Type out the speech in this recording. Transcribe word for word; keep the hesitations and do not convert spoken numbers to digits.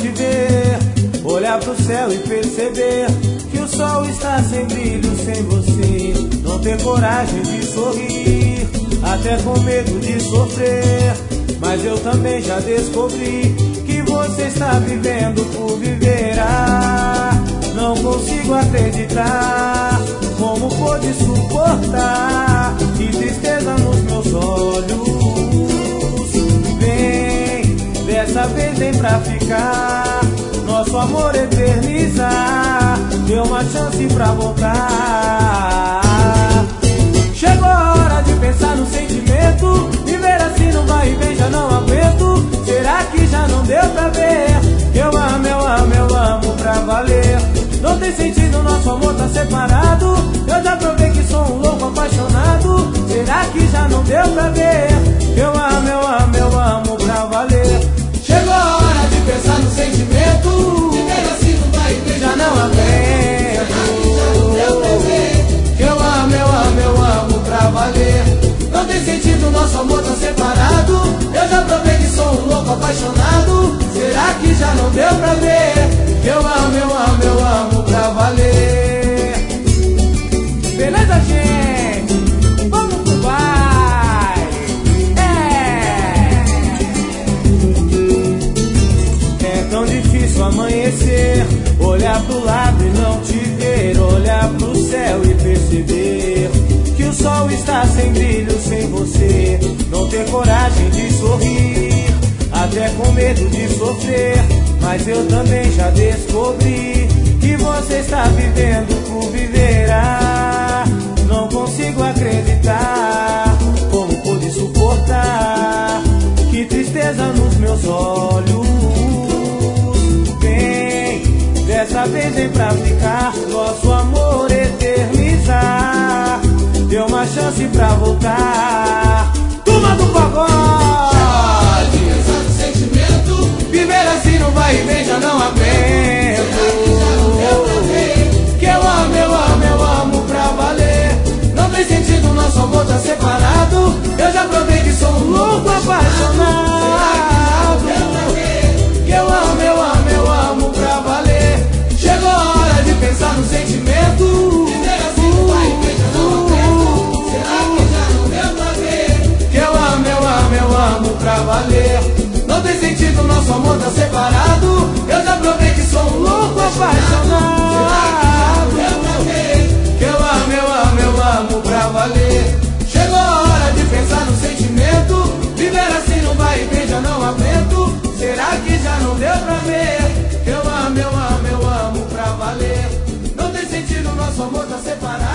te ver, olhar pro céu e perceber que o sol está sem brilho sem você. Não ter coragem de sorrir, até com medo de sofrer. Mas eu também já descobri que você está vivendo por viver. Ah, não consigo acreditar, como pôde suportar? Que tristeza nos meus olhos. Vem, dessa vez vem pra ficar, nosso amor eternizar. Dê uma chance pra voltar. Chegou a hora de pensar no sentimento, viver assim não vai e vem, já não aguento. Será que já não deu pra ver? Eu amo, eu amo, eu amo pra valer. Não tem sentido, nosso amor tá separado. Eu já provei que sou um louco apaixonado. Será que já não deu pra ver? Eu amo, eu amo, eu amo pra valer. Chegou a hora de pensar no sentimento, viver assim não vai e vem, já não aguento. Eu amo, eu amo, eu amo pra valer. Não tem sentido, nosso amor tá separado. Eu já provei que sou um louco apaixonado. Será que já não deu pra ver? Eu amo, eu amo, eu amo pra valer. Beleza, gente? Vamos pro baile. É. É tão difícil amanhecer, olhar pro lado e não te ver, olhar pro céu e perceber que o sol está sem brilho sem você. Não ter coragem de sorrir, até com medo de sofrer. Mas eu também já descobri que você está vivendo por viver. Ah, não consigo acreditar, como pude suportar? Que tristeza nos meus olhos. Vem, dessa vez vem pra ficar, nosso amor eternizar. Dê uma chance pra voltar. Turma do pagode! Viver assim não vai e vem, já não aguento. Que eu amo, eu amo, eu amo pra valer. Não tem sentido, nosso amor tá separado. Eu já provei que sou um louco apaixonado. Que eu amo, eu amo, eu amo pra valer. Chegou a hora de pensar no sentimento. Viver assim não vai e vem, já não aguento. Será que já não deu pra ver? Que eu amo, eu amo, eu amo pra valer. Não tem sentido, nosso amor tá separado. Eu já provei que sou um louco apaixonado. Que eu amo, eu amo, eu amo pra valer. Chegou a hora de pensar no sentimento. Viver assim não vai e vem, já não aguento. Será que já não deu pra ver? Que eu amo, eu amo, eu amo pra valer. Não tem sentido, nosso amor tá separado.